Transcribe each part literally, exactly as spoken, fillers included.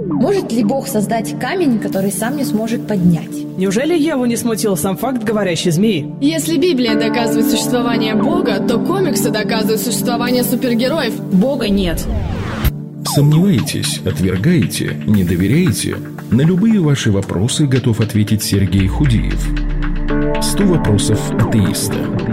Может ли Бог создать камень, который сам не сможет поднять? Неужели Еву не смутил сам факт говорящей змеи? Если Библия доказывает существование Бога, то комиксы доказывают существование супергероев. Бога нет. Сомневаетесь, отвергаете, не доверяете? На любые ваши вопросы готов ответить Сергей Худеев. сто вопросов атеиста.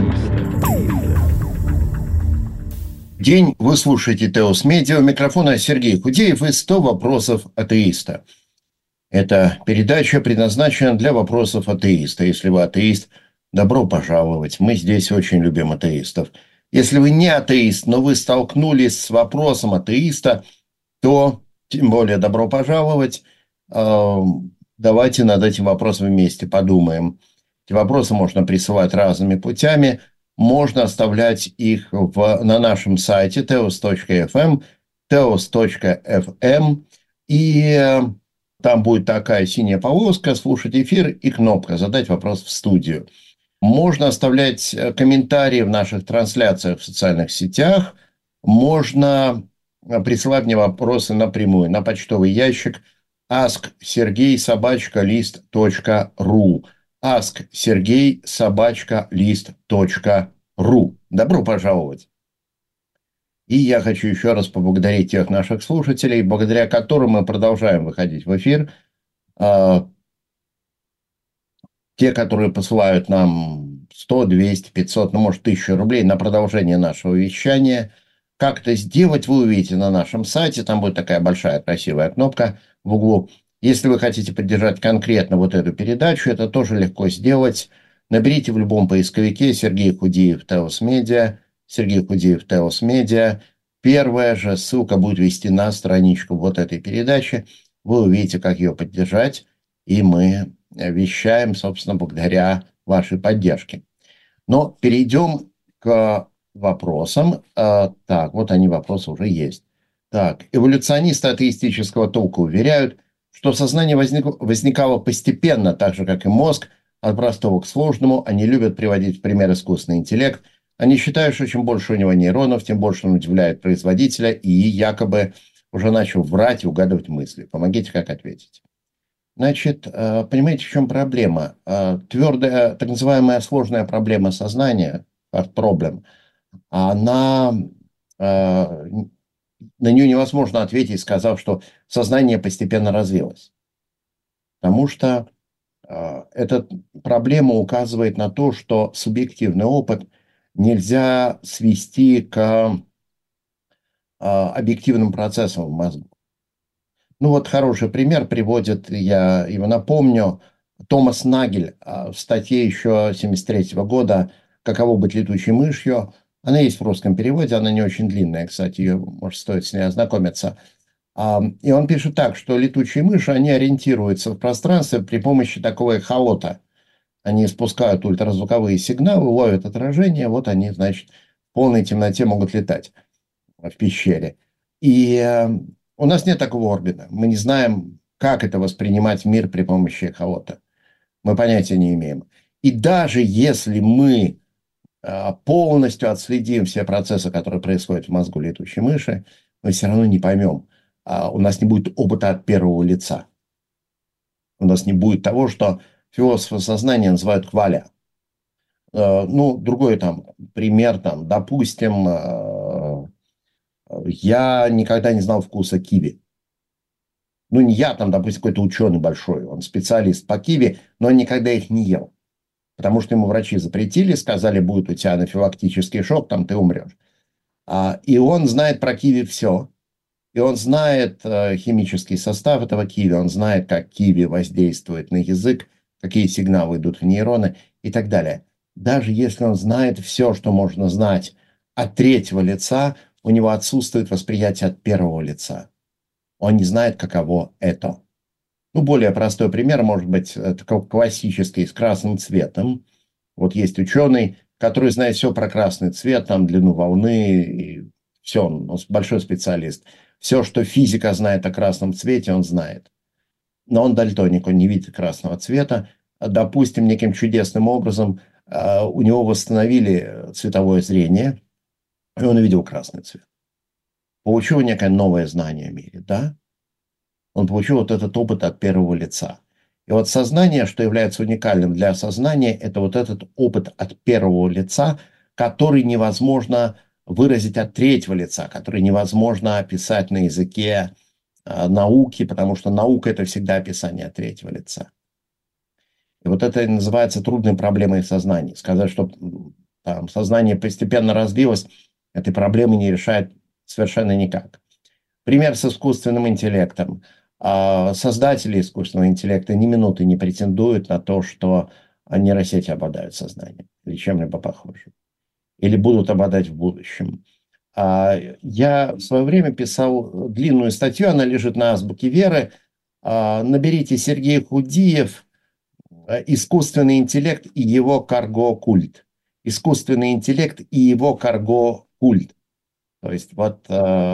День, вы слушаете Теос Медиа. У микрофона Сергей Худеев и сто вопросов атеиста. Эта передача предназначена для вопросов атеиста. Если вы атеист, добро пожаловать. Мы здесь очень любим атеистов. Если вы не атеист, но вы столкнулись с вопросом атеиста, то тем более добро пожаловать. Давайте над этим вопросом вместе подумаем. Эти вопросы можно присылать разными путями. Можно оставлять их в, на нашем сайте теос точка эф эм, теос точка эф эм, и там будет такая синяя полоска «Слушать эфир» и кнопка «Задать вопрос в студию». Можно оставлять комментарии в наших трансляциях в социальных сетях. Можно присылать мне вопросы напрямую на почтовый ящик ask sergey собака лист точка ру. ask sergey собака лист точка ру. Добро пожаловать. И я хочу еще раз поблагодарить тех наших слушателей, благодаря которым мы продолжаем выходить в эфир. Те, которые посылают нам сто, двести, пятьсот, ну, может, тысячу рублей на продолжение нашего вещания. Как это сделать, вы увидите на нашем сайте. Там будет такая большая красивая кнопка в углу. Если вы хотите поддержать конкретно вот эту передачу, это тоже легко сделать. Наберите в любом поисковике Сергей Худеев Теос Медиа, Сергей Худеев Теос Медиа. Первая же ссылка будет вести на страничку вот этой передачи. Вы увидите, как ее поддержать, и мы вещаем, собственно, благодаря вашей поддержке. Но перейдем к вопросам. Так, вот они, вопросы уже есть. Так, эволюционисты атеистического толка уверяют, что сознание возник, возникало постепенно, так же, как и мозг, от простого к сложному. Они любят приводить в пример искусственный интеллект. Они считают, что чем больше у него нейронов, тем больше он удивляет производителя и якобы уже начал врать и угадывать мысли. Помогите, как ответить. Значит, понимаете, в чем проблема? Твердая, так называемая сложная проблема сознания, hard problem, она... На нее невозможно ответить, сказав, что сознание постепенно развилось. Потому что э, эта проблема указывает на то, что субъективный опыт нельзя свести к э, объективным процессам в мозгу. Ну вот хороший пример приводит, я его напомню, Томас Нагель в статье еще семьдесят третьего года «Каково быть летучей мышью». Она есть в русском переводе, она не очень длинная, кстати, ее, может, стоит с ней ознакомиться. И он пишет так, что летучие мыши, они ориентируются в пространстве при помощи такого эхолота. Они спускают ультразвуковые сигналы, ловят отражение, вот они, значит, в полной темноте могут летать в пещере. И у нас нет такого органа. Мы не знаем, как это воспринимать мир при помощи эхолота. Мы понятия не имеем. И даже если мы полностью отследим все процессы, которые происходят в мозгу летучей мыши, мы все равно не поймем. У нас не будет опыта от первого лица. У нас не будет того, что философы сознания называют кваля. Ну, другой там пример, там, допустим, я никогда не знал вкуса киви. Ну, не я, там, допустим, какой-то ученый большой, он специалист по киви, но он никогда их не ел. Потому что ему врачи запретили, сказали, будет у тебя анафилактический шок, там ты умрешь. А, и он знает про киви все. И он знает э, химический состав этого киви, он знает, как киви воздействует на язык, какие сигналы идут в нейроны и так далее. Даже если он знает все, что можно знать от третьего лица, у него отсутствует восприятие от первого лица. Он не знает, каково это. Ну, более простой пример, может быть, такой классический, с красным цветом. Вот есть ученый, который знает все про красный цвет, там, длину волны, и все, он большой специалист. Все, что физика знает о красном цвете, он знает. Но он дальтоник, он не видит красного цвета. Допустим, неким чудесным образом у него восстановили цветовое зрение, и он увидел красный цвет. Получил некое новое знание о мире, да? Он получил вот этот опыт от первого лица. И вот сознание, что является уникальным для сознания, это вот этот опыт от первого лица, который невозможно выразить от третьего лица, который невозможно описать на языке э, науки, потому что наука – это всегда описание от третьего лица. И вот это и называется трудной проблемой сознания. Сказать, что там, сознание постепенно развилось, этой проблемы не решает совершенно никак. Пример с искусственным интеллектом. Создатели искусственного интеллекта ни минуты не претендуют на то, что нейросети обладают сознанием или чем-либо похожим. Или будут обладать в будущем. Я в свое время писал длинную статью, она лежит на Азбуке Веры. Наберите Сергей Худиев «Искусственный интеллект и его карго-культ». Искусственный интеллект и его карго-культ. То есть вот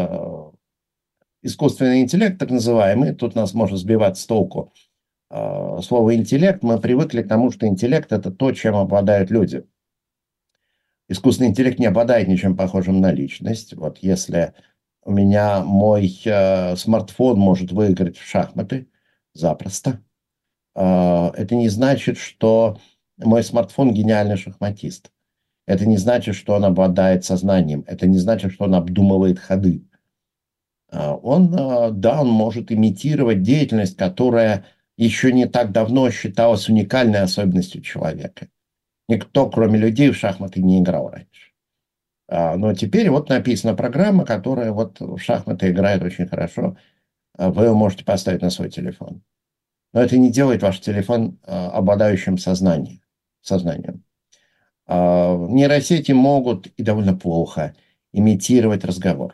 искусственный интеллект, так называемый, тут нас можно сбивать с толку. Слово «интеллект», мы привыкли к тому, что интеллект – это то, чем обладают люди. Искусственный интеллект не обладает ничем похожим на личность. Вот если у меня мой э, смартфон может выиграть в шахматы, запросто, э, это не значит, что мой смартфон гениальный шахматист. Это не значит, что он обладает сознанием. Это не значит, что он обдумывает ходы. Э, он, э, да, он может имитировать деятельность, которая еще не так давно считалась уникальной особенностью человека. Никто, кроме людей, в шахматы не играл раньше. Но теперь вот написана программа, которая вот в шахматы играет очень хорошо. Вы ее можете поставить на свой телефон. Но это не делает ваш телефон обладающим сознанием. сознанием. Нейросети могут и довольно плохо имитировать разговор.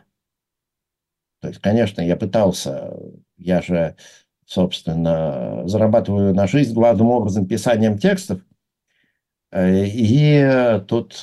То есть, конечно, я пытался, я же, собственно, зарабатываю на жизнь главным образом писанием текстов. И тут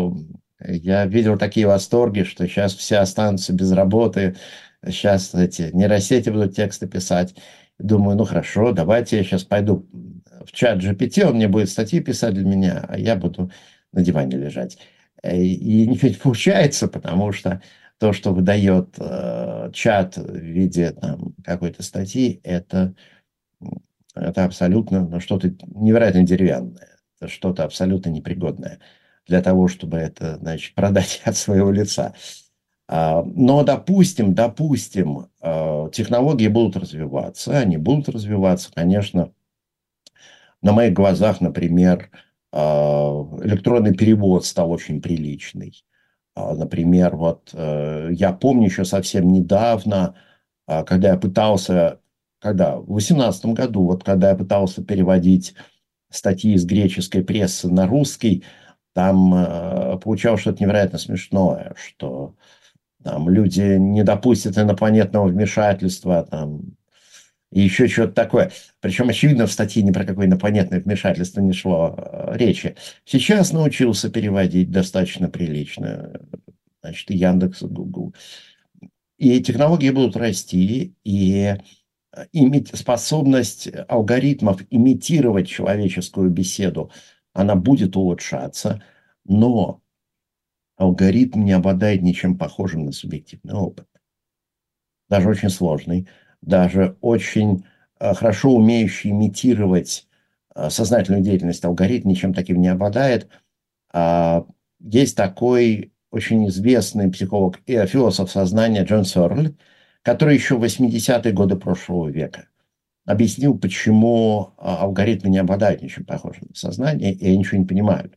я видел такие восторги, что сейчас все останутся без работы, сейчас эти нейросети будут тексты писать. Думаю, ну хорошо, давайте я сейчас пойду в чат джи пи ти, он мне будет статьи писать для меня, а я буду на диване лежать. И ничего не получается, потому что то, что выдает э, чат в виде там, какой-то статьи, это, это абсолютно ну, что-то невероятно деревянное. Это что-то абсолютно непригодное для того, чтобы это, значит, продать от своего лица. Но, допустим, допустим, технологии будут развиваться, они будут развиваться, конечно, на моих глазах, например, электронный перевод стал очень приличный. Например, вот я помню еще совсем недавно, когда я пытался, когда в две тысячи восемнадцатом году, вот когда я пытался переводить статьи из греческой прессы на русский, там э, получалось что-то невероятно смешное, что там люди не допустят инопланетного вмешательства, там, и еще что-то такое. Причем, очевидно, в статье ни про какое инопланетное вмешательство не шло э, речи. Сейчас научился переводить достаточно прилично. Значит, и Яндекс, и Google. И технологии будут расти, и иметь способность алгоритмов имитировать человеческую беседу, она будет улучшаться, но алгоритм не обладает ничем похожим на субъективный опыт. Даже очень сложный, даже очень хорошо умеющий имитировать сознательную деятельность алгоритм ничем таким не обладает. Есть такой очень известный психолог и философ сознания Джон Сёрль, который еще в восьмидесятые годы прошлого века объяснил, почему алгоритмы не обладают ничем похожим на сознание, и они ничего не понимают.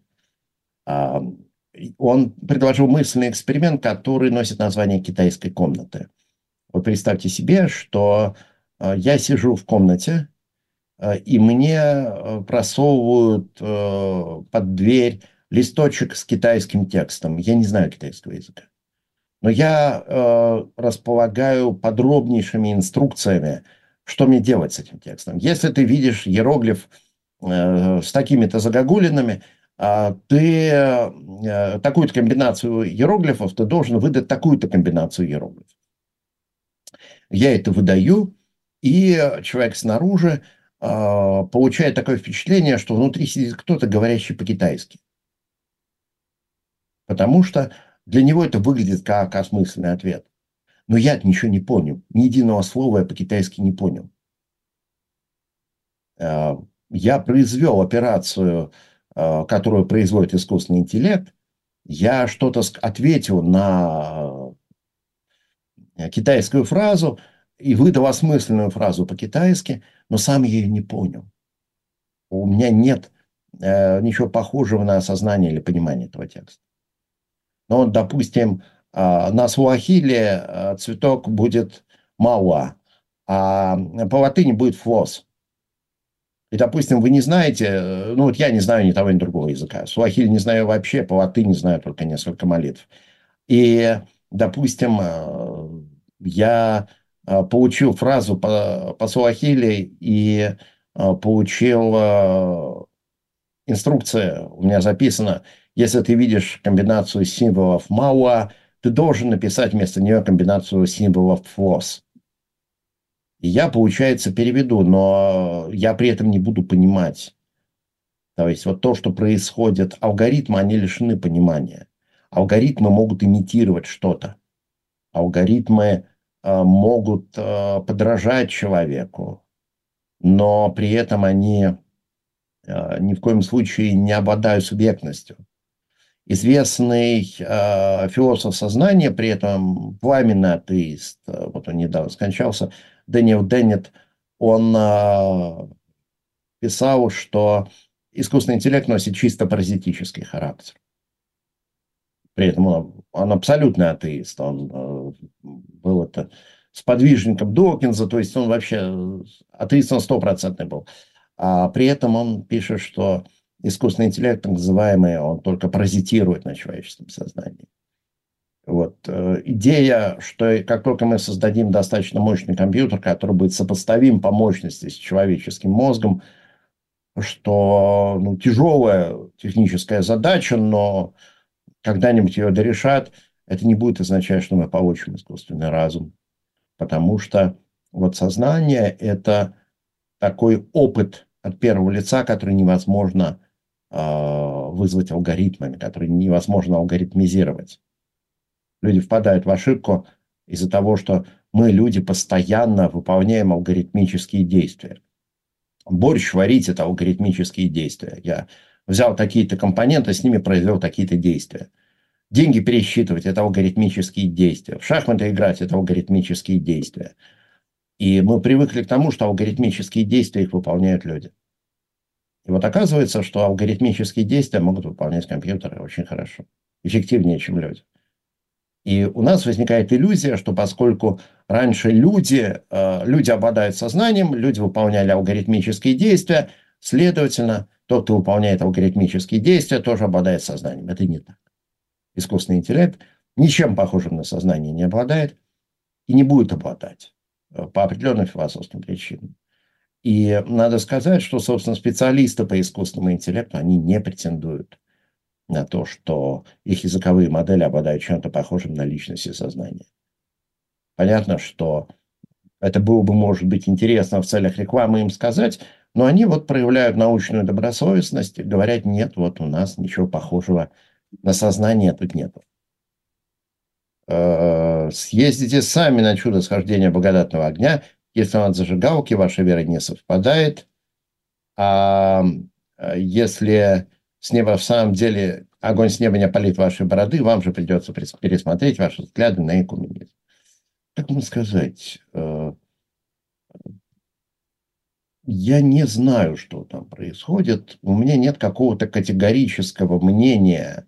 Он предложил мысленный эксперимент, который носит название китайской комнаты. Вот представьте себе, что я сижу в комнате, и мне просовывают под дверь листочек с китайским текстом. Я не знаю китайского языка. Но я э, располагаю подробнейшими инструкциями, что мне делать с этим текстом. Если ты видишь иероглиф э, с такими-то загогулинами, э, ты э, такую-то комбинацию иероглифов, ты должен выдать такую-то комбинацию иероглифов. Я это выдаю, и человек снаружи э, получает такое впечатление, что внутри сидит кто-то, говорящий по-китайски. Потому что для него это выглядит как осмысленный ответ. Но я ничего не понял. Ни единого слова я по-китайски не понял. Я произвел операцию, которую производит искусственный интеллект. Я что-то ответил на китайскую фразу и выдал осмысленную фразу по-китайски, но сам я ее не понял. У меня нет ничего похожего на осознание или понимание этого текста. Но, допустим, на суахиле цветок будет мауа, а по латыни будет флос. И, допустим, вы не знаете, ну вот я не знаю ни того, ни другого языка. Суахили не знаю вообще, по латыни знаю только несколько молитв. И, допустим, я получил фразу по, по суахили и получил инструкция, у меня записано, если ты видишь комбинацию символов мауа, ты должен написать вместо нее комбинацию символов флос. И я, получается, переведу, но я при этом не буду понимать. То есть вот то, что происходит, алгоритмы, они лишены понимания. Алгоритмы могут имитировать что-то. Алгоритмы э, могут э, подражать человеку, но при этом они э, ни в коем случае не обладают субъектностью. Известный э, философ сознания, при этом пламенный атеист, вот он недавно скончался, Дэниел Деннет, он э, писал, что искусственный интеллект носит чисто паразитический характер. При этом он, он абсолютный атеист. Он э, был это сподвижником Докинза, то есть он вообще атеистом стопроцентный был. А при этом он пишет, что искусственный интеллект, так называемый, он только паразитирует на человеческом сознании. Вот. Идея, что как только мы создадим достаточно мощный компьютер, который будет сопоставим по мощности с человеческим мозгом, что ну, тяжелая техническая задача, но когда-нибудь ее дорешат, это не будет означать, что мы получим искусственный разум. Потому что вот сознание – это такой опыт от первого лица, который невозможно э, вызвать алгоритмами, который невозможно алгоритмизировать. Люди впадают в ошибку из-за того, что мы, люди, постоянно выполняем алгоритмические действия. Борщ варить – это алгоритмические действия. Я взял такие-то компоненты, с ними произвел такие-то действия. Деньги пересчитывать – это алгоритмические действия. В шахматы играть – это алгоритмические действия. И мы привыкли к тому, что алгоритмические действия их выполняют люди. И вот оказывается, что алгоритмические действия могут выполнять компьютеры очень хорошо. Эффективнее, чем люди. И у нас возникает иллюзия, что поскольку раньше люди, э, люди обладают сознанием, люди выполняли алгоритмические действия, следовательно, тот, кто выполняет алгоритмические действия, тоже обладает сознанием. Это не так. Искусственный интеллект ничем похожим на сознание не обладает и не будет обладать по определенным философским причинам. И надо сказать, что, собственно, специалисты по искусственному интеллекту, они не претендуют на то, что их языковые модели обладают чем-то похожим на личность и сознание. Понятно, что это было бы, может быть, интересно в целях рекламы им сказать, но они вот проявляют научную добросовестность и говорят, нет, вот у нас ничего похожего на сознание тут нету. Съездите сами на чудо схождения благодатного огня, если он от зажигалки, ваша вера не совпадает. А если с неба в самом деле огонь с неба не опалит ваши бороды, вам же придется пересмотреть ваши взгляды на экуменизм. Как вам сказать? Я не знаю, что там происходит. У меня нет какого-то категорического мнения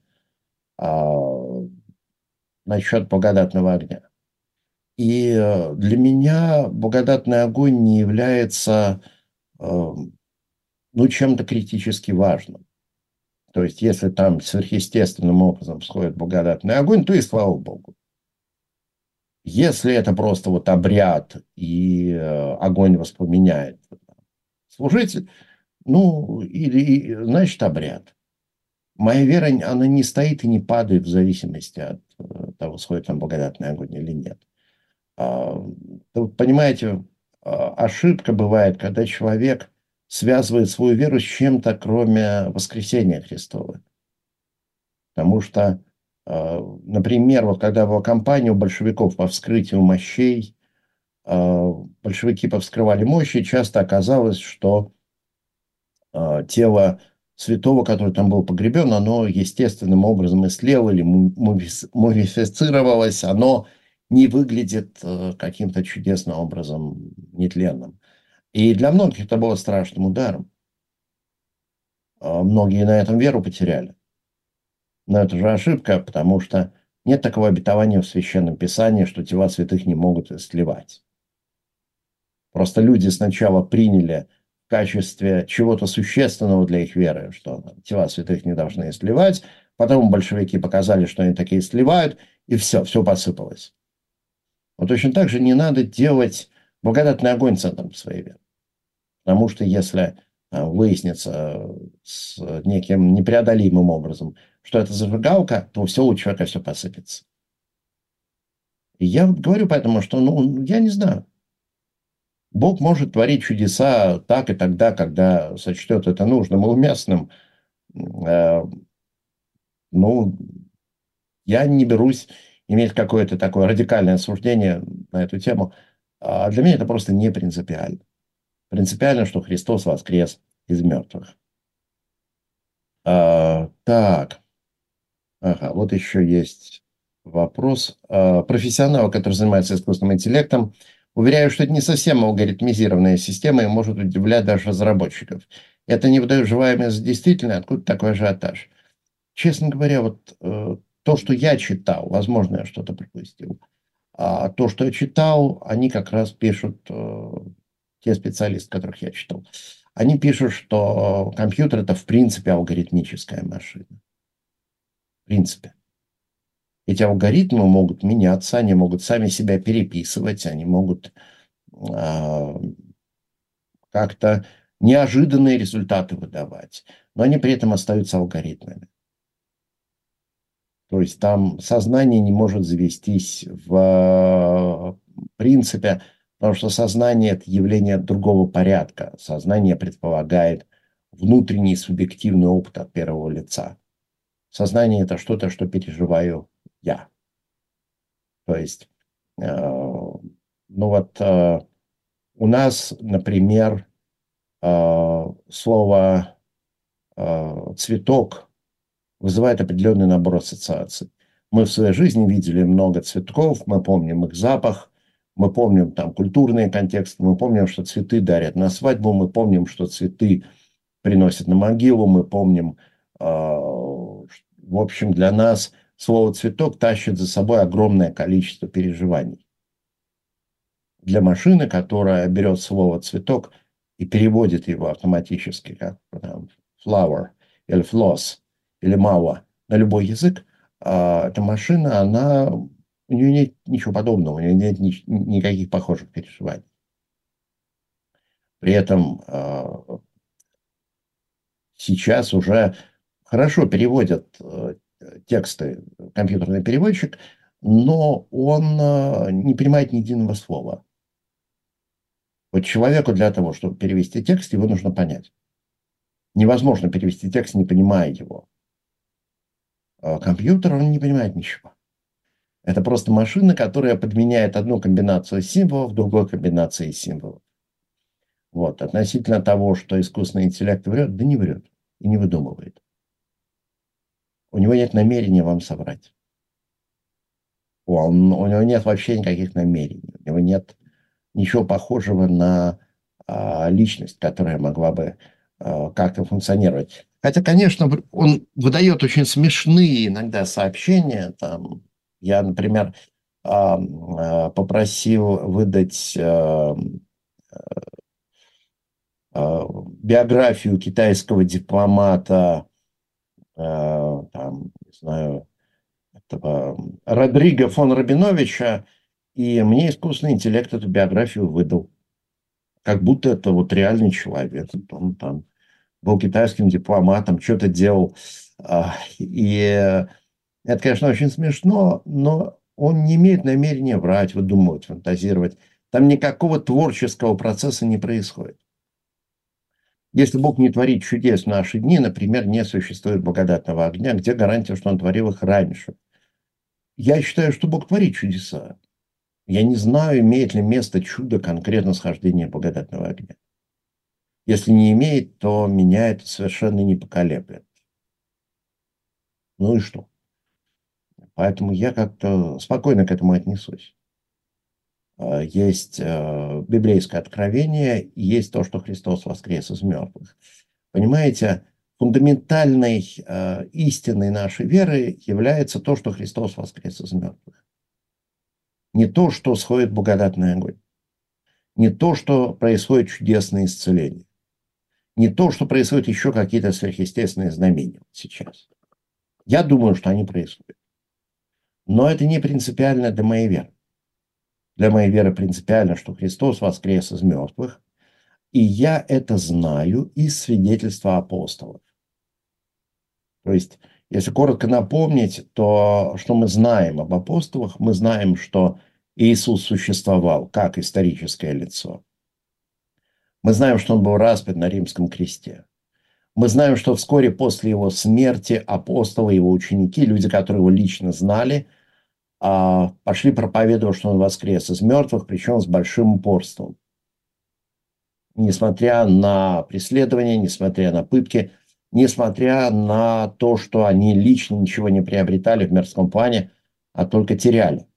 насчет благодатного огня. И для меня благодатный огонь не является ну, чем-то критически важным. То есть, если там сверхъестественным образом сходит благодатный огонь, то и слава Богу. Если это просто вот обряд, и огонь воспламеняет служитель, ну, или, значит, обряд. Моя вера, она не стоит и не падает в зависимости от того, сходит там благодатный огонь или нет. Понимаете, ошибка бывает, когда человек связывает свою веру с чем-то, кроме воскресения Христова. Потому что Например, вот когда была кампания у большевиков по вскрытию мощей, большевики повскрывали мощи, часто оказалось, что тело святого, который там был погребен, оно естественным образом истлело или мумифицировалось, оно не выглядит каким-то чудесным образом нетленным. И для многих это было страшным ударом. Многие на этом веру потеряли. Но это же ошибка, потому что нет такого обетования в Священном Писании, что тела святых не могут истлевать. Просто люди сначала приняли в качестве чего-то существенного для их веры, что тела святых не должны истлевать. Потом большевики показали, что они такие сливают, и все, все посыпалось. Вот точно так же не надо делать благодатный огонь центром своей веры. Потому что если выяснится с неким непреодолимым образом, что это зажигалка, то все у человека все посыпется. И я вот говорю поэтому, что, ну, я не знаю. Бог может творить чудеса так и тогда, когда сочтет это нужным и уместным. Ну, я не берусь иметь какое-то такое радикальное суждение на эту тему. А для меня это просто не принципиально. Принципиально, что Христос воскрес из мертвых. А, так. Ага, вот еще есть вопрос. А, профессионал, который занимается искусственным интеллектом, уверяю, что это не совсем алгоритмизированная система и может удивлять даже разработчиков. Это не выдает желаемое за действительное. Откуда такой ажиотаж? Честно говоря, вот э, то, что я читал, возможно, я что-то пропустил. А то, что я читал, они как раз пишут, э, те специалисты, которых я читал, они пишут, что компьютер – это в принципе алгоритмическая машина. В принципе. Эти алгоритмы могут меняться, они могут сами себя переписывать, они могут э, как-то неожиданные результаты выдавать, но они при этом остаются алгоритмами. То есть там сознание не может завестись в принципе, потому что сознание – это явление другого порядка. Сознание предполагает внутренний субъективный опыт от первого лица. Сознание – это что-то, что переживаю я. То есть, э, ну вот э, у нас, например, э, слово э, «цветок» вызывает определенный набор ассоциаций. Мы в своей жизни видели много цветков, мы помним их запах, мы помним там культурные контексты, мы помним, что цветы дарят на свадьбу, мы помним, что цветы приносят на могилу, мы помним, э, в общем, для нас слово «цветок» тащит за собой огромное количество переживаний. Для машины, которая берет слово «цветок» и переводит его автоматически, как там, flower или floss, или мало на любой язык, а эта машина, она, у нее нет ничего подобного, у нее нет ни, никаких похожих переживаний. При этом а, сейчас уже хорошо переводят а, тексты компьютерный переводчик, но он а, не понимает ни единого слова. Вот человеку для того, чтобы перевести текст, его нужно понять. Невозможно перевести текст, не понимая его. Компьютер, он не понимает ничего. Это просто машина, которая подменяет одну комбинацию символов другой комбинацией символов. Вот. Относительно того, что искусственный интеллект врет, да не врет и не выдумывает. У него нет намерения вам соврать. Он, у него нет вообще никаких намерений. У него нет ничего похожего на а, личность, которая могла бы а, как-то функционировать. Хотя, конечно, он выдает очень смешные иногда сообщения. Там, я, например, попросил выдать биографию китайского дипломата, там, не знаю, этого Родриго фон Рабиновича, и мне искусственный интеллект эту биографию выдал. Как будто это вот реальный человек. Он там был китайским дипломатом, что-то делал. И это, конечно, очень смешно, но он не имеет намерения врать, выдумывать, фантазировать. Там никакого творческого процесса не происходит. Если Бог не творит чудес в наши дни, например, не существует благодатного огня, где гарантия, что Он творил их раньше? Я считаю, что Бог творит чудеса. Я не знаю, имеет ли место чудо конкретно схождения благодатного огня. Если не имеет, то меня это совершенно не поколеблет. Ну и что? Поэтому я как-то спокойно к этому отнесусь. А, Есть э, библейское откровение, и есть то, что Христос воскрес из мертвых. Понимаете, фундаментальной э, истиной нашей веры является то, что Христос воскрес из мертвых. Не то, что сходит благодатный огонь. Не то, что происходит чудесное исцеление. Не то, что происходят еще какие-то сверхъестественные знамения сейчас. Я думаю, что они происходят. Но это не принципиально для моей веры. Для моей веры принципиально, что Христос воскрес из мертвых, и я это знаю из свидетельства апостолов. То есть, если коротко напомнить, то что мы знаем об апостолах? Мы знаем, что Иисус существовал как историческое лицо. Мы знаем, что он был распят на римском кресте. Мы знаем, что вскоре после его смерти апостолы, его ученики, люди, которые его лично знали, пошли проповедовать, что он воскрес из мертвых, причем с большим упорством. Несмотря на преследования, несмотря на пытки, несмотря на то, что они лично ничего не приобретали в мирском плане, а только теряли.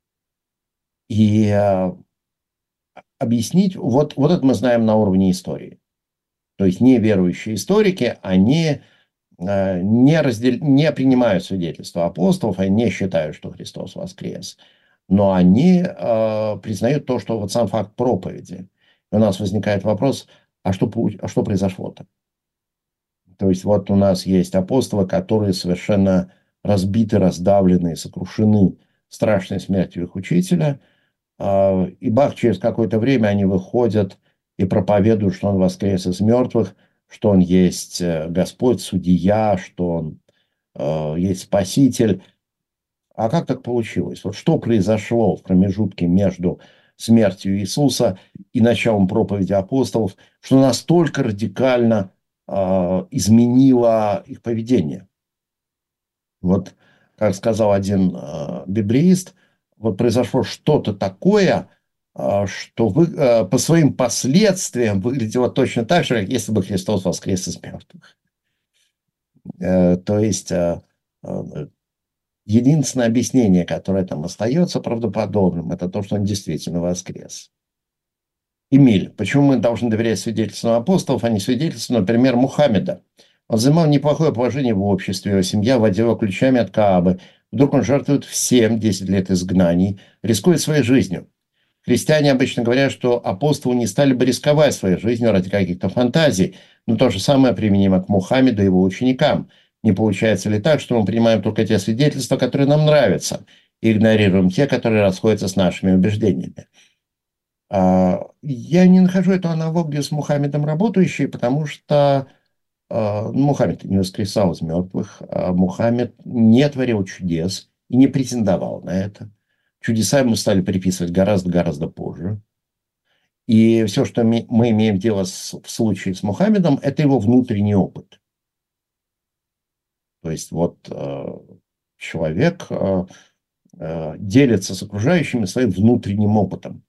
И э, объяснить, вот, вот это мы знаем на уровне истории. То есть неверующие историки, они э, не, раздел... не принимают свидетельства апостолов, они не считают, что Христос воскрес. Но они э, признают то, что вот сам факт проповеди. И у нас возникает вопрос, а что, а что произошло-то? То есть вот у нас есть апостолы, которые совершенно разбиты, раздавлены, сокрушены страшной смертью их учителя. И бах, через какое-то время они выходят и проповедуют, что он воскрес из мертвых, что он есть Господь, судья, что он э, есть Спаситель. А как так получилось? Вот что произошло в промежутке между смертью Иисуса и началом проповеди апостолов, что настолько радикально э, изменило их поведение? Вот, как сказал один э, библеист, вот произошло что-то такое, э, что вы, э, по своим последствиям выглядело точно так же, как если бы Христос воскрес из мертвых. Э, то есть э, э, единственное объяснение, которое там остается правдоподобным, это то, что он действительно воскрес. Эмиль, почему мы должны доверять свидетельствам апостолов, а не свидетельствам, например, Мухаммеда? Он занимал неплохое положение в обществе, его семья владела ключами от Каабы. Вдруг он жертвует всем десять лет изгнаний, рискует своей жизнью. Христиане обычно говорят, что апостолы не стали бы рисковать своей жизнью ради каких-то фантазий, но то же самое применимо к Мухаммеду и его ученикам. Не получается ли так, что мы принимаем только те свидетельства, которые нам нравятся, и игнорируем те, которые расходятся с нашими убеждениями? Я не нахожу эту аналогию с Мухаммедом работающей, потому что Мухаммед не воскресал из мертвых, Мухаммед не творил чудес и не претендовал на это. Чудеса ему стали приписывать гораздо-гораздо позже. И все, что мы имеем дело с, в случае с Мухаммедом, это его внутренний опыт. То есть вот э, человек э, э, делится с окружающими своим внутренним опытом.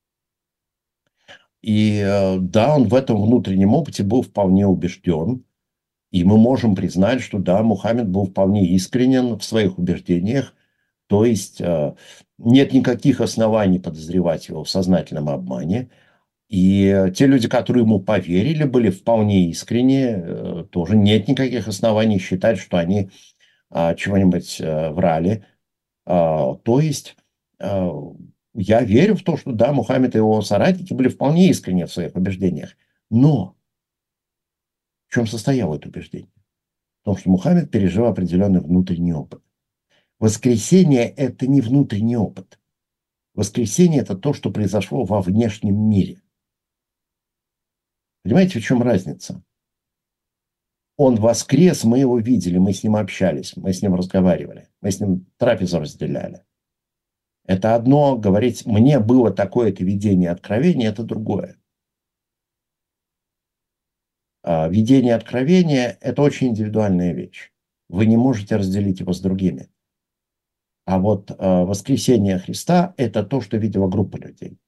И э, да, он в этом внутреннем опыте был вполне убежден. И мы можем признать, что да, Мухаммед был вполне искренен в своих убеждениях. То есть э, нет никаких оснований подозревать его в сознательном обмане. И те люди, которые ему поверили, были вполне искренне. Э, тоже нет никаких оснований считать, что они э, чего-нибудь э, врали. Э, то есть э, я верю в то, что да, Мухаммед и его соратники были вполне искренни в своих убеждениях. Но в чем состояло это убеждение? В том, что Мухаммед пережил определенный внутренний опыт. Воскресение – это не внутренний опыт. Воскресение – это то, что произошло во внешнем мире. Понимаете, в чем разница? Он воскрес, мы его видели, мы с ним общались, мы с ним разговаривали, мы с ним трапезу разделяли. Это одно, говорить, мне было такое-то видение, откровение – это другое. Видение откровения – это очень индивидуальная вещь. Вы не можете разделить его с другими. А вот воскресение Христа – это то, что видела группа людей.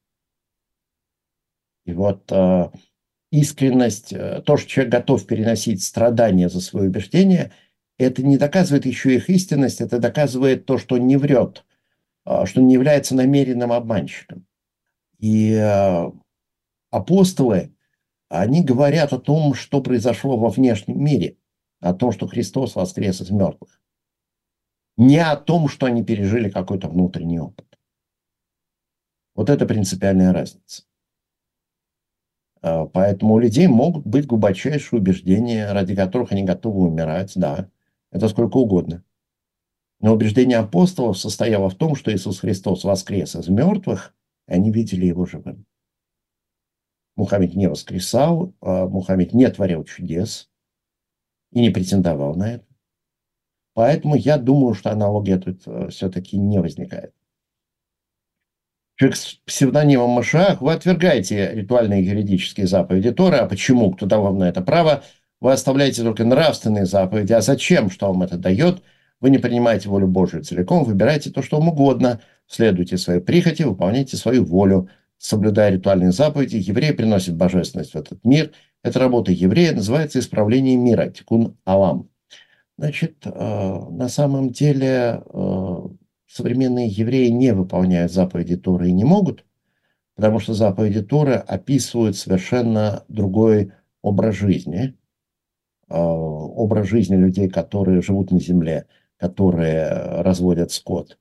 И вот искренность, то, что человек готов переносить страдания за свои убеждения, это не доказывает еще их истинность, это доказывает то, что он не врет, что он не является намеренным обманщиком. И апостолы, они говорят о том, что произошло во внешнем мире, о том, что Христос воскрес из мертвых. Не о том, что они пережили какой-то внутренний опыт. Вот это принципиальная разница. Поэтому у людей могут быть глубочайшие убеждения, ради которых они готовы умирать, да, это сколько угодно. Но убеждение апостолов состояло в том, что Иисус Христос воскрес из мертвых, и они видели его живым. Мухаммед не воскресал, Мухаммед не творил чудес и не претендовал на это. Поэтому я думаю, что аналогия тут все-таки не возникает. Человек с псевдонимом Машиах, вы отвергаете ритуальные юридические заповеди Торы. А почему? Кто дал вам на это право? Вы оставляете только нравственные заповеди. А зачем? Что вам это дает? Вы не принимаете волю Божию целиком, выбирайте то, что вам угодно. Следуйте своей прихоти, выполняйте свою волю. Соблюдая ритуальные заповеди, еврей приносит божественность в этот мир. Эта работа еврея называется исправление мира, тикун алам. Значит, на самом деле современные евреи не выполняют заповеди Торы и не могут, потому что заповеди Торы описывают совершенно другой образ жизни. Образ жизни людей, которые живут на земле, которые разводят скот.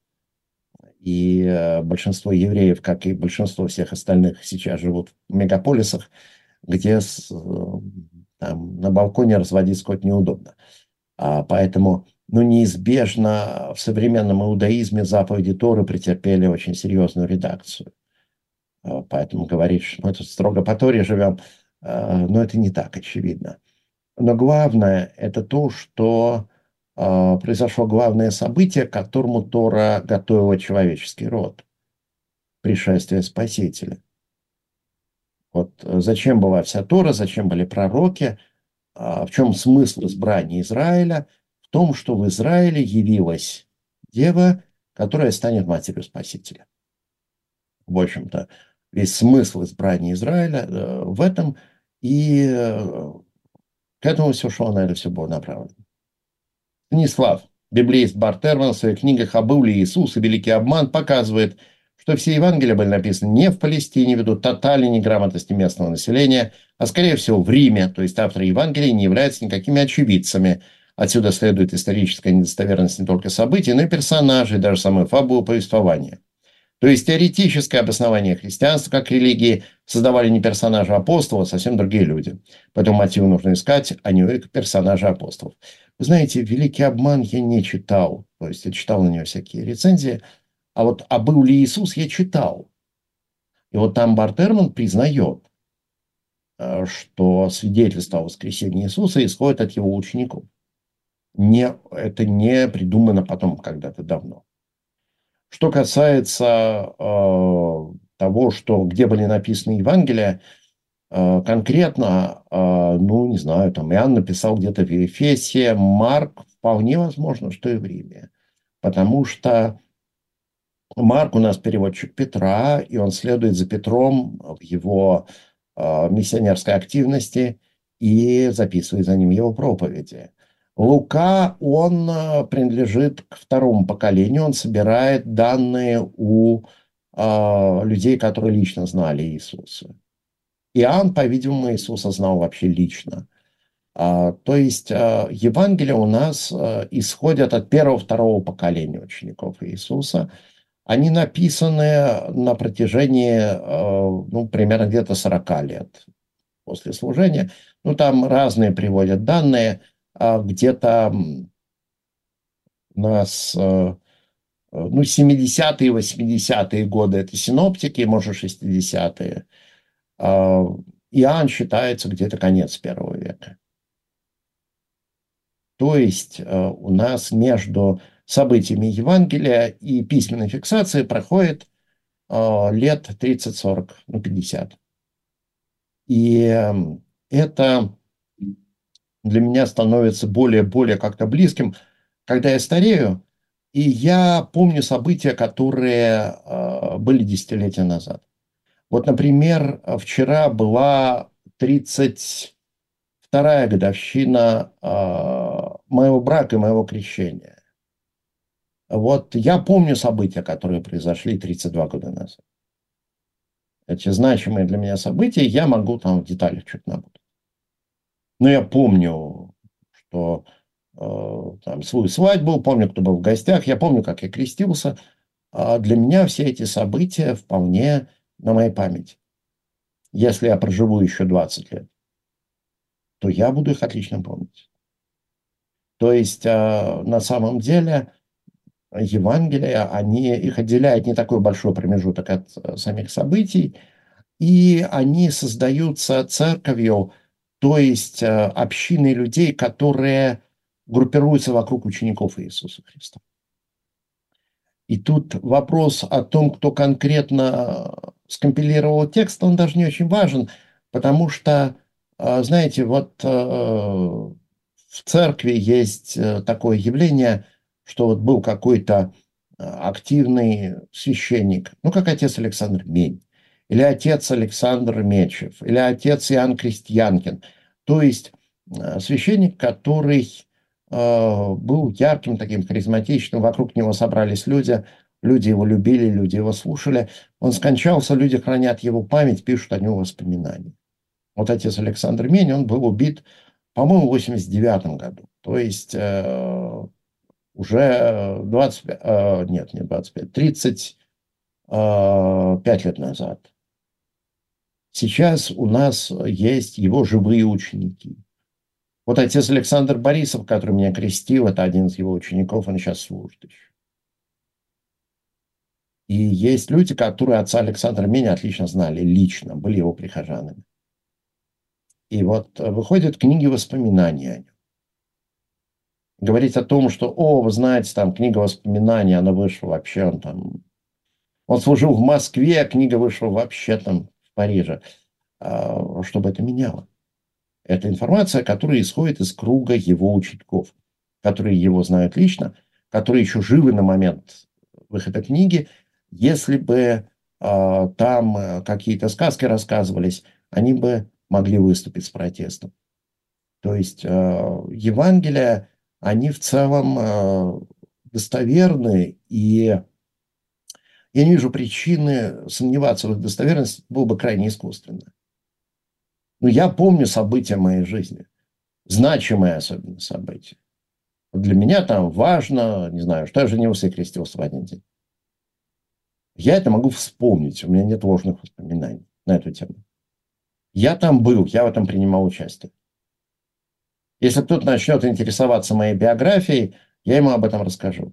И большинство евреев, как и большинство всех остальных, сейчас живут в мегаполисах, где там, на балконе разводить скот неудобно. А поэтому ну, неизбежно в современном иудаизме заповеди Торы претерпели очень серьезную редакцию. Поэтому говорить, что мы тут строго по Торе живем, но это не так очевидно. Но главное – это то, что э, произошло главное событие, к которому Тора готовила человеческий род – пришествие Спасителя. Вот зачем была вся Тора, зачем были пророки, э, в чем смысл избрания Израиля? В том, что в Израиле явилась дева, которая станет матерью Спасителя. В общем-то, весь смысл избрания Израиля э, в этом, и э, к этому все шло, на это все было направлено. Станислав, библеист Бар Терман, в своих книгах «А был ли Иисус и великий обман» показывает, что все Евангелия были написаны не в Палестине, ввиду тотальной неграмотности местного населения, а скорее всего в Риме, то есть авторы Евангелия не являются никакими очевидцами. Отсюда следует историческая недостоверность не только событий, но и персонажей, даже самой фабулы повествования. То есть теоретическое обоснование христианства как религии создавали не персонажи апостолов, а совсем другие люди. Поэтому мотивы нужно искать, а не персонажи апостолов. Вы знаете, «Великий обман» я не читал. То есть я читал на него всякие рецензии. А вот «А был ли Иисус» я читал. И вот там Бар Терман признает, что свидетельство о воскресении Иисуса исходит от его учеников. Не, это не придумано потом когда-то давно. Что касается э, того, что, где были написаны Евангелия, э, конкретно, э, ну, не знаю, там Иоанн написал где-то в Ефесе, Марк, вполне возможно, что и в Риме. Потому что Марк у нас переводчик Петра, и он следует за Петром в его э, миссионерской активности и записывает за ним его проповеди. Лука, он принадлежит к второму поколению, он собирает данные у э, людей, которые лично знали Иисуса. Иоанн, по-видимому, Иисуса знал вообще лично. А, то есть э, Евангелия у нас э, исходят от первого-второго поколения учеников Иисуса. Они написаны на протяжении, э, ну, примерно где-то сорок лет после служения. Ну, там разные приводят данные. Где-то у нас ну, семидесятые, восьмидесятые годы – это синоптики, может, шестидесятые. Иоанн считается где-то конец первого века. То есть у нас между событиями Евангелия и письменной фиксацией проходит лет тридцать-сорок, ну, пятьдесят. И это для меня становится более-более как-то близким. Когда я старею, И я помню события, которые э, были десятилетия назад. Вот, например, вчера была тридцать вторая годовщина э, моего брака и моего крещения. Вот я помню события, которые произошли тридцать два года назад. Эти значимые для меня события, я могу там в деталях чуть напутать. Но я помню, что э, там свою свадьбу, помню, кто был в гостях, я помню, как я крестился. А для меня все эти события вполне на моей памяти. Если я проживу еще двадцать лет, то я буду их отлично помнить. То есть э, на самом деле Евангелия, они, их отделяет не такой большой промежуток от э, самих событий, и они создаются церковью, то есть э, общиной людей, которые группируются вокруг учеников Иисуса Христа. И тут вопрос о том, кто конкретно скомпилировал текст, он даже не очень важен, потому что, э, знаете, вот э, в церкви есть э, такое явление, что вот был какой-то э, активный священник, ну, как отец Александр Мень, или отец Александр Мечев, или отец Иоанн Крестьянкин. То есть э, священник, который э, был ярким, таким харизматичным, вокруг него собрались люди, люди его любили, люди его слушали. Он скончался, люди хранят его память, пишут о нем воспоминания. Вот отец Александр Мень, он был убит, по-моему, в восемьдесят девятом году. То есть э, уже двадцать, э, нет, не двадцать пять, тридцать пять лет назад. Сейчас у нас есть его живые ученики. Вот отец Александр Борисов, который меня крестил, это один из его учеников, он сейчас служит еще. И есть люди, которые отца Александра Меня отлично знали лично, были его прихожанами. И вот выходят книги воспоминаний о нем. Говорить о том, что, о, вы знаете, там книга воспоминаний, она вышла вообще, он там... Он служил в Москве, а книга вышла вообще там в Париже. А, что бы это меняло? Это информация, которая исходит из круга его учеников, которые его знают лично, которые еще живы на момент выхода книги. Если бы а, там какие-то сказки рассказывались, они бы могли выступить с протестом. То есть а, Евангелия, они в целом а, достоверны, и я не вижу причины сомневаться в их достоверности, было бы крайне искусственно. Но я помню события моей жизни, значимые особенно события. Для меня там важно, не знаю, что я женился и крестился в один день. Я это могу вспомнить, у меня нет ложных воспоминаний на эту тему. Я там был, я в этом принимал участие. Если кто-то начнет интересоваться моей биографией, я ему об этом расскажу.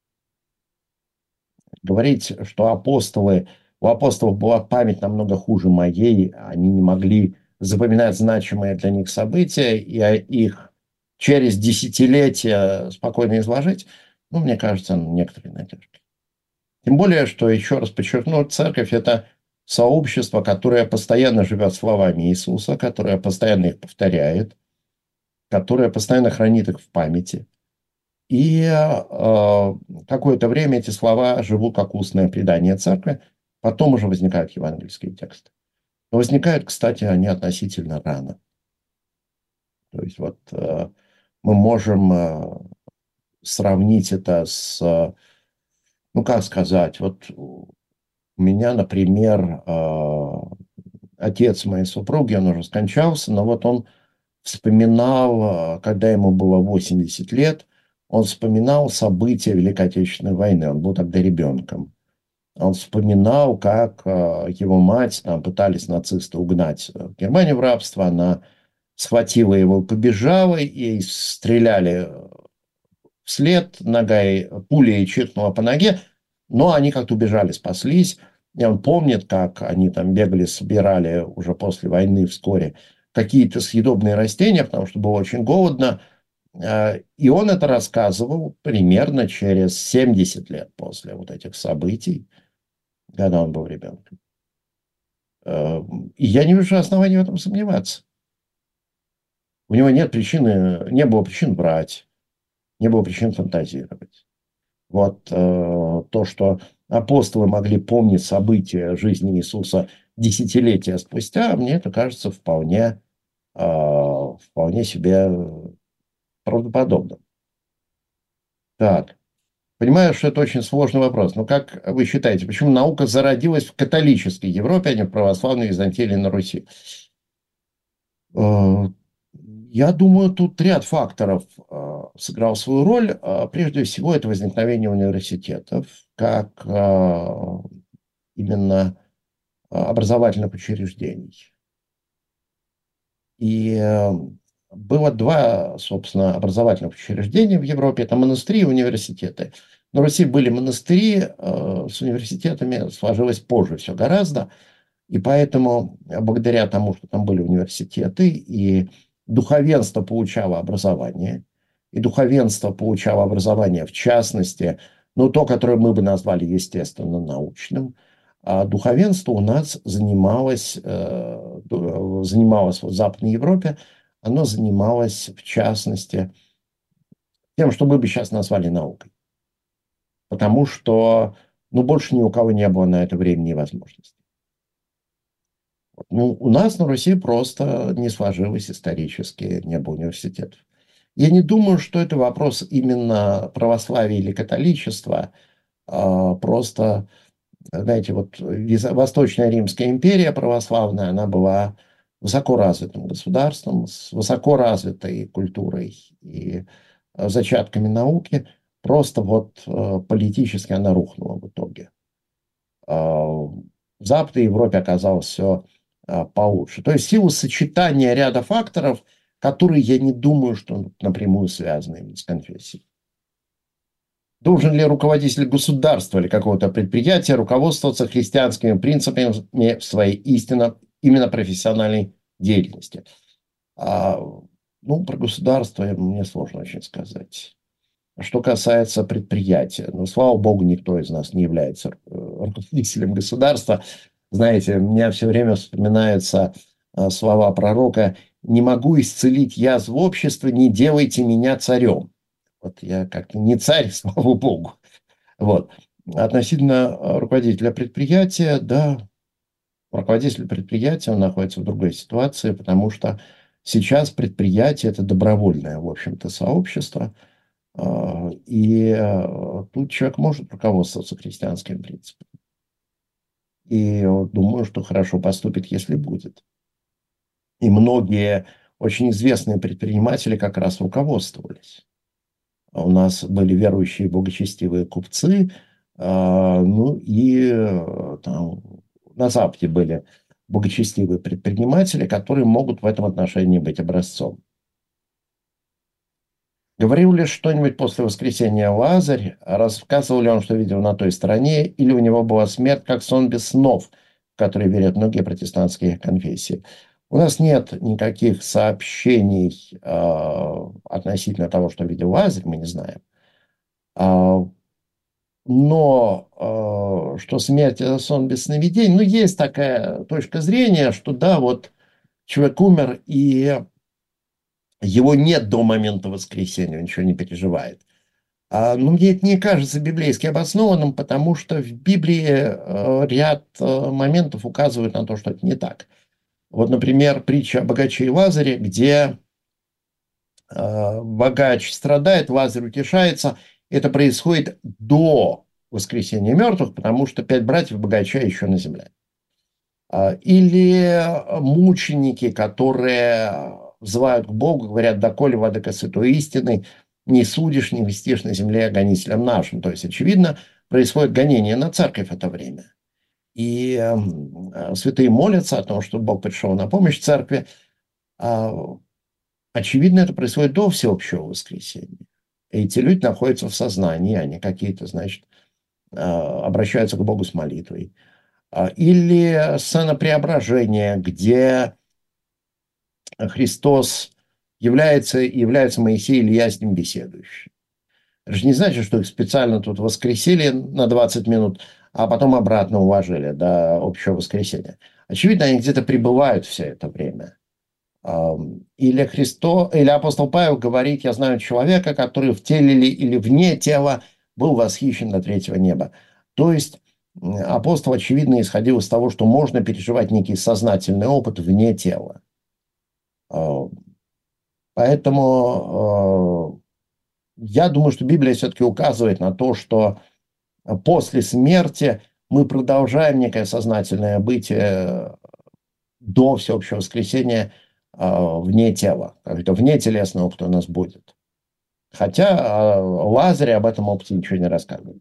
Говорить, что апостолы, у апостолов была память намного хуже моей, они не могли запоминать значимые для них события, и их через десятилетия спокойно изложить, ну, мне кажется, некоторые надежды. Тем более, что, еще раз подчеркну, церковь – это сообщество, которое постоянно живет словами Иисуса, которое постоянно их повторяет, которое постоянно хранит их в памяти. И э, какое-то время эти слова живут как устное предание церкви, потом уже возникают евангельские тексты. Но возникают, кстати, они относительно рано. То есть вот э, мы можем э, сравнить это с, э, ну как сказать, вот у меня, например, э, отец моей супруги, он уже скончался, но вот он вспоминал, когда ему было восемьдесят лет, он вспоминал события Великой Отечественной войны. Он был тогда ребенком. Он вспоминал, как его мать там, пытались нацисты угнать в Германию в рабство. Она схватила его, побежала, и стреляли вслед, ногой пулей чиркнула по ноге, но они как-то убежали, спаслись. И он помнит, как они там бегали, собирали уже после войны вскоре какие-то съедобные растения, потому что было очень голодно. И он это рассказывал примерно через семьдесят лет после вот этих событий, когда он был ребенком. И я не вижу оснований в этом сомневаться. У него нет причины, не было причин врать, не было причин фантазировать. Вот э, то, что апостолы могли помнить события жизни Иисуса десятилетия спустя, мне это кажется вполне, э, вполне себе правдоподобным. Так, понимаю, что это очень сложный вопрос, но как вы считаете, почему наука зародилась в католической Европе, а не в православной Византии или на Руси? Э, Я думаю, тут ряд факторов э, сыграл свою роль. Э, Прежде всего, это возникновение университетов как э, именно э, образовательных учреждений. И э, было два, собственно, образовательных учреждения в Европе. Это монастыри и университеты. На Руси были монастыри, э, с университетами сложилось позже все гораздо. И поэтому, благодаря тому, что там были университеты, и духовенство получало образование, и духовенство получало образование в частности, ну, то, которое мы бы назвали, естественно, научным, а духовенство у нас занималось, э, занималось в Западной Европе, оно занималось, в частности, тем, что мы бы сейчас назвали наукой. Потому что, ну, больше ни у кого не было на это времени и возможности. Ну, у нас на Руси просто не сложилось исторически, не было университетов. Я не думаю, что это вопрос именно православия или католичества. А просто, знаете, вот Восточная Римская империя православная, она была высоко развитым государством, с высоко развитой культурой и зачатками науки. Просто вот политически она рухнула в итоге. В Западной Европе оказалось все получше. То есть в силу сочетания ряда факторов, которые я не думаю, что напрямую связаны именно с конфессией. Должен ли руководитель государства или какого-то предприятия руководствоваться христианскими принципами в своей истинно, именно профессиональной деятельности? А, ну, про государство мне сложно очень сказать. Что касается предприятия, ну, слава богу, никто из нас не является руководителем государства. Знаете, у меня все время вспоминаются слова пророка: «Не могу исцелить язву общества, не делайте меня царем». Вот я как-то не царь, слава богу. Вот. Относительно руководителя предприятия, да, руководитель предприятия, он находится в другой ситуации, потому что сейчас предприятие – это добровольное, в общем-то, сообщество. И тут человек может руководствоваться христианским принципом. И думаю, что хорошо поступит, если будет. И многие очень известные предприниматели как раз руководствовались. У нас были верующие, благочестивые купцы, ну и там, на Западе были благочестивые предприниматели, которые могут в этом отношении быть образцом. Говорил ли что-нибудь после воскресения Лазарь? Рассказывал ли он, что видел на той стороне? Или у него была смерть, как сон без снов, в который верят многие протестантские конфессии? У нас нет никаких сообщений э, относительно того, что видел Лазарь, мы не знаем. А, но э, что смерть – это сон без сновидений, ну, есть такая точка зрения, что да, вот человек умер, и его нет до момента воскресения, он ничего не переживает. А, но мне это не кажется библейски обоснованным, потому что в Библии э, ряд э, моментов указывают на то, что это не так. Вот, например, притча о богаче и Лазаре, где э, богач страдает, Лазарь утешается. Это происходит до воскресения мертвых, потому что пять братьев богача еще на земле. Или мученики, которые взывают к Богу, говорят: «Доколе, владыка святой истины, не судишь, не вестишь на земле гонителям нашим». То есть, очевидно, происходит гонение на церковь в это время. И э, святые молятся о том, чтобы Бог пришел на помощь церкви. А, очевидно, это происходит до всеобщего воскресения. И эти люди находятся в сознании, они какие-то, значит, э, обращаются к Богу с молитвой. Или сцена преображения, где Христос является, является Моисей, Илья с ним беседующий. Это же не значит, что их специально тут воскресили на двадцать минут, а потом обратно уложили до общего воскресения. Очевидно, они где-то пребывают все это время. Или, Христо, или апостол Павел говорит: «Я знаю человека, который в теле или вне тела был восхищен до третьего неба. То есть апостол, очевидно, исходил из того, что можно переживать некий сознательный опыт вне тела. Поэтому я думаю, что Библия все-таки указывает на то, что после смерти мы продолжаем некое сознательное бытие до всеобщего воскресения вне тела. Это вне телесного опыта у нас будет. Хотя Лазарь об этом опыте ничего не рассказывает.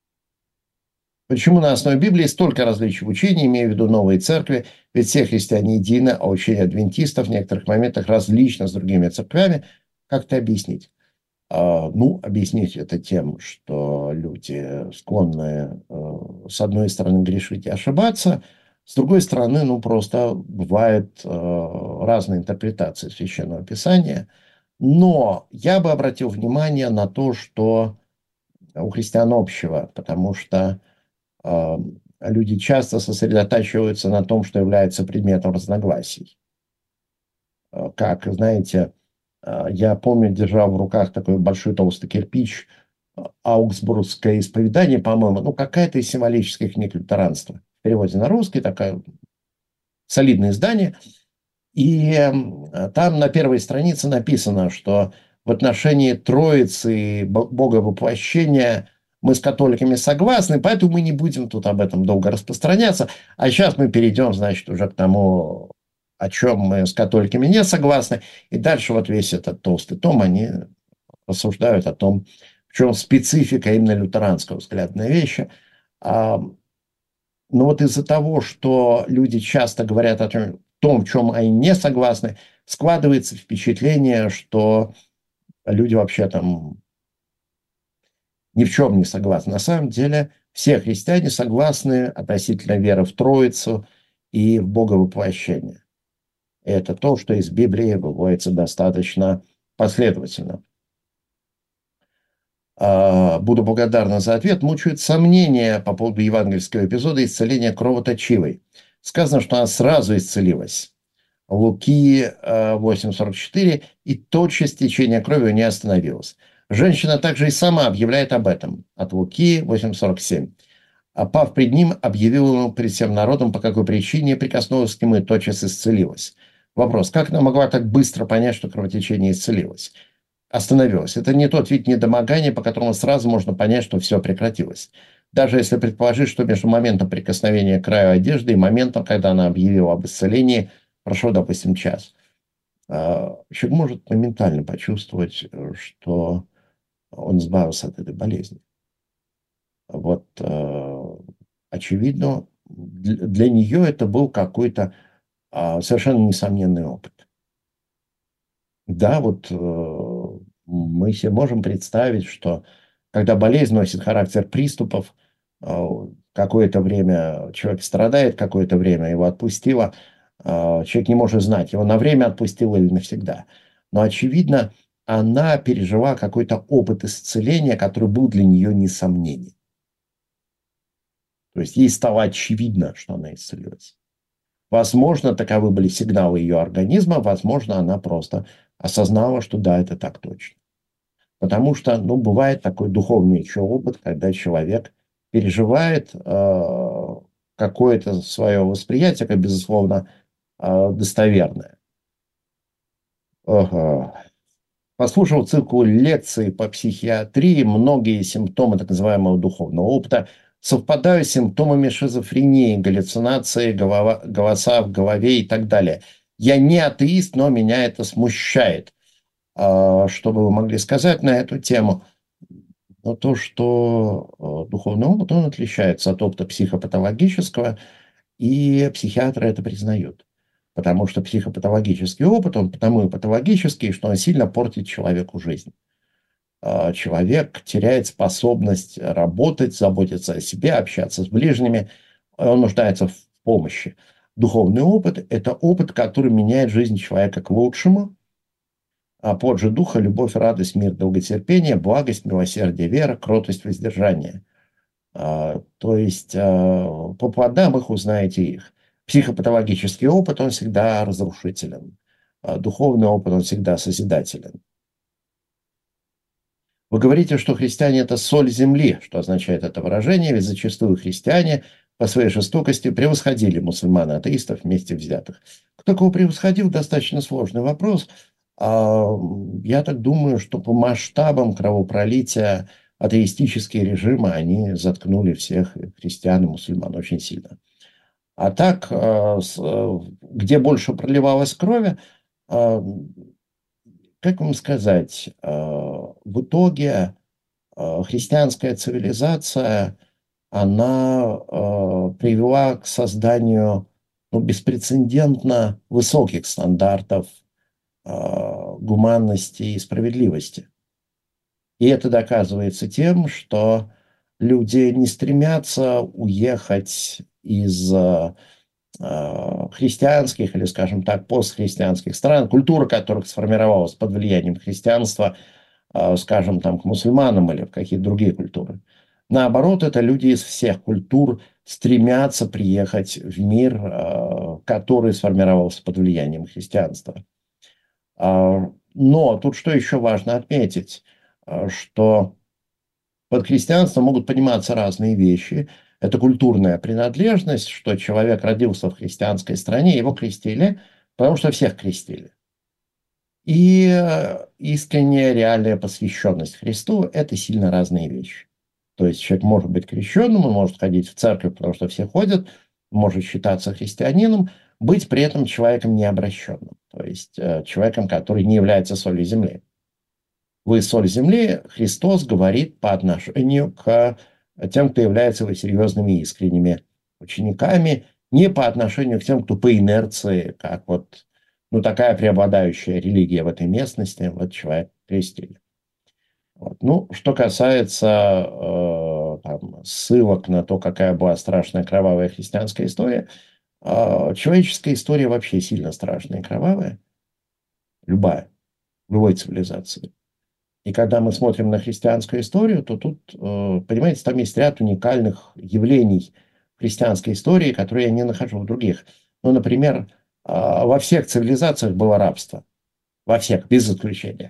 Почему на основе Библии столько различий в учении, имею в виду новые церкви, ведь все христиане едины, а учение адвентистов в некоторых моментах различно с другими церквями. Как это объяснить? А, ну, объяснить это тем, что люди склонны, с одной стороны, грешить и ошибаться, с другой стороны, ну, просто бывают разные интерпретации Священного Писания. Но я бы обратил внимание на то, что у христиан общего, потому что э, люди часто сосредотачиваются на том, что является предметом разногласий. Э, как, знаете, э, я помню, держал в руках такой большой толстый кирпич, э, Аугсбургское исповедание, по-моему, ну, какая-то из символических книг лютеранства. В переводе на русский, такое солидное издание. И э, там на первой странице написано, что в отношении Троицы и Бога воплощения мы с католиками согласны, поэтому мы не будем тут об этом долго распространяться. А сейчас мы перейдем, значит, уже к тому, о чем мы с католиками не согласны. И дальше вот весь этот толстый том, они рассуждают о том, в чем специфика именно лютеранского взгляда на вещи. Но вот из-за того, что люди часто говорят о том, том, в чем они не согласны, складывается впечатление, что люди вообще там ни в чем не согласны. На самом деле все христиане согласны относительно веры в Троицу и в Бога воплощения. Это то, что из Библии выводится достаточно последовательно. Буду благодарна за ответ. Мучают сомнения по поводу евангельского эпизода исцеления кровоточивой. Сказано, что она сразу исцелилась. Луки восемь сорок четыре, и тотчас течение крови не остановилось. Женщина также и сама объявляет об этом. От Луки восемь сорок семь. А пав пред ним, объявил ему перед всем народом, по какой причине прикоснулась к нему и тотчас исцелилась. Вопрос, как она могла так быстро понять, что кровотечение исцелилось? Остановилось. Это не тот вид недомогания, по которому сразу можно понять, что все прекратилось. Даже если предположить, что между моментом прикосновения к краю одежды и моментом, когда она объявила об исцелении, прошел, допустим, час. Человек может моментально почувствовать, что он избавился от этой болезни. Вот, очевидно, для нее это был какой-то совершенно несомненный опыт. Да, вот мы себе можем представить, что когда болезнь носит характер приступов, какое-то время человек страдает, какое-то время его отпустило, человек не может знать, его на время отпустило или навсегда. Но, очевидно, она пережила какой-то опыт исцеления, который был для нее несомненен. То есть ей стало очевидно, что она исцелилась. Возможно, таковы были сигналы ее организма, возможно, она просто осознала, что да, это так точно. Потому что, ну, бывает такой духовный еще опыт, когда человек переживает э, какое-то свое восприятие, как, безусловно, э, достоверное. Ага. Послушал цикл лекций по психиатрии, многие симптомы так называемого духовного опыта совпадают с симптомами шизофрении, галлюцинации, голова, голоса в голове и так далее. Я не атеист, но меня это смущает. Что бы вы могли сказать на эту тему? Но то, что духовный опыт, он отличается от опыта психопатологического, и психиатры это признают. Потому что психопатологический опыт, он потому и патологический, что он сильно портит человеку жизнь. Человек теряет способность работать, заботиться о себе, общаться с ближними, он нуждается в помощи. Духовный опыт – это опыт, который меняет жизнь человека к лучшему, а плод же духа – любовь, радость, мир, долготерпение, благость, милосердие, вера, кротость, воздержание. То есть по плодам их узнаете их. Психопатологический опыт, он всегда разрушителен. Духовный опыт, он всегда созидателен. Вы говорите, что христиане – это соль земли. Что означает это выражение? Ведь зачастую христиане по своей жестокости превосходили мусульман и атеистов вместе взятых. Кто кого превосходил – достаточно сложный вопрос. Я так думаю, что по масштабам кровопролития атеистические режимы, они заткнули всех христиан и мусульман очень сильно. А так, где больше проливалось крови, как вам сказать, в итоге христианская цивилизация, она привела к созданию ну, беспрецедентно высоких стандартов гуманности и справедливости. И это доказывается тем, что люди не стремятся уехать из христианских или, скажем так, постхристианских стран, культура которых сформировалась под влиянием христианства, скажем, там, к мусульманам или в какие-то другие культуры. Наоборот, это люди из всех культур стремятся приехать в мир, который сформировался под влиянием христианства. Но тут что еще важно отметить, что под христианством могут пониматься разные вещи. Это культурная принадлежность, что человек родился в христианской стране, его крестили, потому что всех крестили. И искренняя, реальная посвященность Христу – это сильно разные вещи. То есть человек может быть крещенным, он может ходить в церковь, потому что все ходят, может считаться христианином, быть при этом человеком необращенным, то есть человеком, который не является солью земли. Вы соль земли, Христос говорит по отношению к тем, кто является его серьезными и искренними учениками, не по отношению к тем, кто по инерции, как вот ну, такая преобладающая религия в этой местности, вот человек крестили. Вот. Ну, что касается э, там, ссылок на то, какая была страшная кровавая христианская история, э, человеческая история вообще сильно страшная и кровавая, любая, любой цивилизации. И когда мы смотрим на христианскую историю, то тут, понимаете, там есть ряд уникальных явлений в христианской истории, которые я не нахожу в других. Ну, например, во всех цивилизациях было рабство. Во всех, без исключения.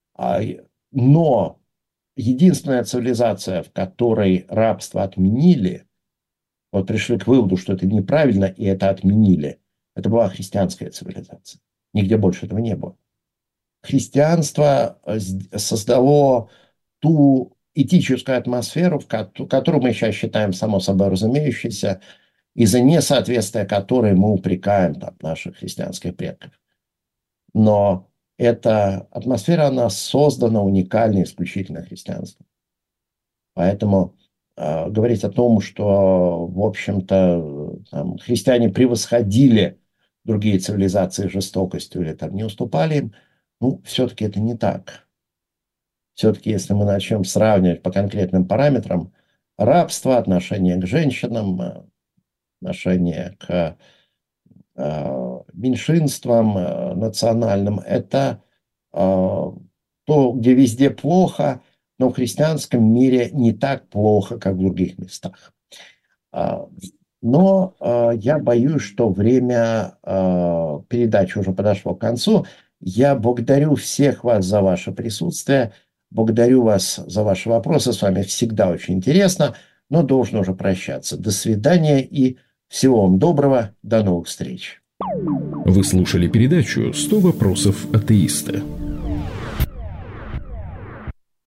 Но единственная цивилизация, в которой рабство отменили, вот пришли к выводу, что это неправильно, и это отменили, это была христианская цивилизация. Нигде больше этого не было. Христианство создало ту этическую атмосферу, которую мы сейчас считаем само собой разумеющейся, из-за несоответствия которой мы упрекаем там, наших христианских предков. Но эта атмосфера, она создана уникально, исключительно христианством. Поэтому э, говорить о том, что, в общем-то, там, христиане превосходили другие цивилизации жестокостью или там, не уступали им, ну, все-таки это не так. Все-таки, если мы начнем сравнивать по конкретным параметрам, рабство, отношение к женщинам, отношение к э, меньшинствам э, национальным, это э, то, где везде плохо, но в христианском мире не так плохо, как в других местах. Э, но э, я боюсь, что время э, передачи уже подошло к концу. Я благодарю всех вас за ваше присутствие, благодарю вас за ваши вопросы, с вами всегда очень интересно, но должен уже прощаться. До свидания и всего вам доброго, до новых встреч. Вы слушали передачу «сто вопросов атеиста».